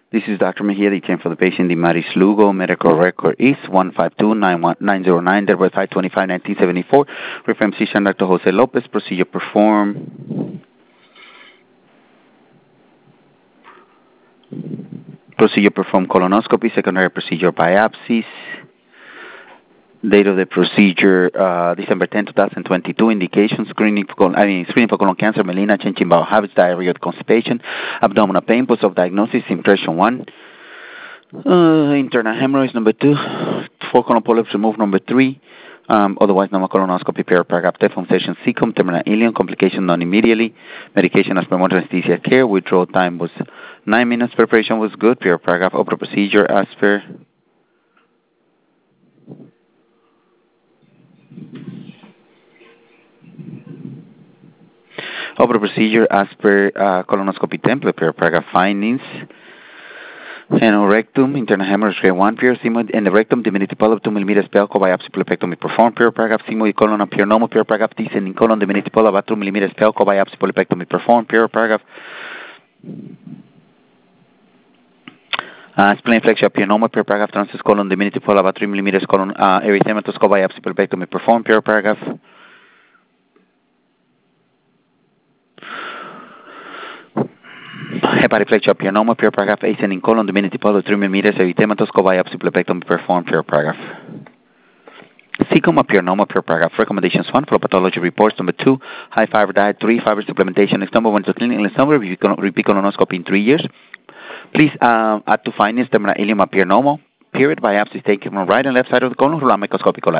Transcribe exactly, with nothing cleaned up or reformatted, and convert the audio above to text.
This is Doctor Mejia, the for the patient, the Maris Lugo. Medical record is one five two nine one nine zero nine, date five twenty-five nineteen seventy-four. Reference physician, Doctor Jose Lopez. Procedure performed. Procedure performed colonoscopy, secondary procedure biopsies. Date of the procedure, uh, December tenth, twenty twenty-two. Indications, screening for, colon, I mean, screening for colon cancer, melena, changing bowel habits, diarrhea, constipation, abdominal pain, post of diagnosis, impression one. Uh, internal hemorrhoids, number two. Four colon polyps removed, number three. Um, otherwise, normal colonoscopy, paragraph, deformation, cecum, terminal ileum, complication done immediately. Medication as per modern anesthesia care. Withdrawal time was nine minutes. Preparation was good. Paragraph, opera procedure as per. Opera procedure as per uh, colonoscopy template, paragraph findings. Anorectum, internal hemorrhage grade one, pure sigmoid, and the rectum, diminutive polyp, two millimeters, pelco, biopsy, polypectomy performed, pure paragraph, sigmoid colon, pure normal, pure paragraph, descending colon, diminutive polyp, about two millimeters, pelco, biopsy, polypectomy performed, pure paragraph. Uh, spleen flexure, pure normal, pure paragraph, transverse colon, diminutive polyp, about three millimeters, colon, uh, erythematous, biopsy, polypectomy performed, pure paragraph. Hepatic flexure, pure normal, pure paragraph, ascending colon, diminutive polyp, three millimeters, erythematous, biopsy, polypectomy performed, pure paragraph. Cecum, pure normal, pure paragraph. Recommendations one, for pathology reports. Number two, high fiber diet. Three, fiber supplementation. Next number one, to clinic. Next number, repeat colonoscopy in three years. Please uh, add to findings, terminal ileum appear normal. Period. Biopsies taken from right and left side of the colon. Rural microscopic coli.